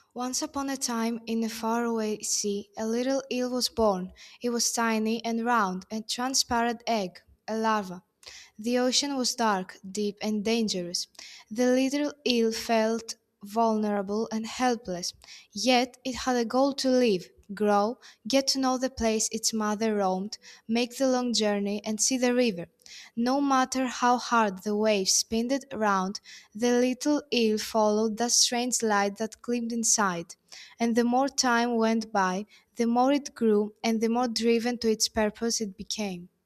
Once upon a time, in a faraway sea, a little eel was born. It was tiny and round, a transparent egg, a larva. The ocean was dark, deep, and dangerous. The little eel felt vulnerable and helpless, yet it had a goal to live, grow, get to know the place its mother roamed, make the long journey, and see the river. No matter how hard the waves spinned it round, the little eel followed that strange light that gleamed inside, and the more time went by, the more it grew, and the more driven to its purpose it became.